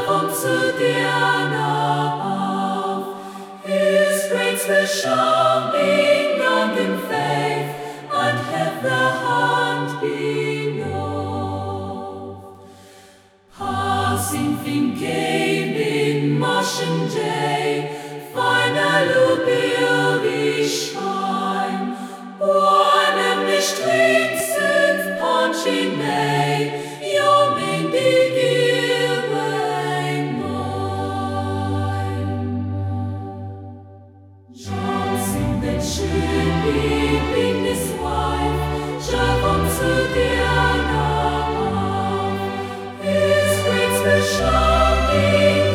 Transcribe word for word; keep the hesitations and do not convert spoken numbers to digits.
kommt zu dir nach. His grace will show me in faith and have the hand below. Passing thinking in motion day, final will be shine. One am nicht winzend punching may, your main begin mine. Johnson that should be in this wife, shall come to the now. His grace will show me